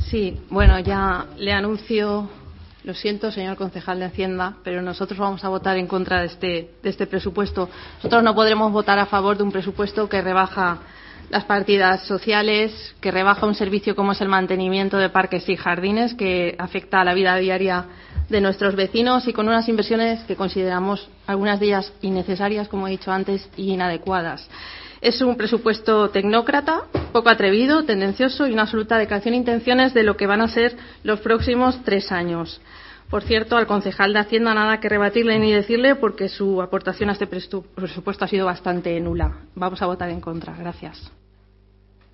Sí, bueno, ya le anuncio, lo siento, señor concejal de Hacienda, pero nosotros vamos a votar en contra de este presupuesto. Nosotros no podremos votar a favor de un presupuesto que rebaja las partidas sociales, que rebaja un servicio como es el mantenimiento de parques y jardines, que afecta a la vida diaria de nuestros vecinos, y con unas inversiones que consideramos algunas de ellas innecesarias, como he dicho antes, y inadecuadas. Es un presupuesto tecnócrata, poco atrevido, tendencioso y una absoluta declaración de intenciones de lo que van a ser los próximos 3 años. Por cierto, al concejal de Hacienda nada que rebatirle ni decirle, porque su aportación a este presupuesto ha sido bastante nula. Vamos a votar en contra. Gracias.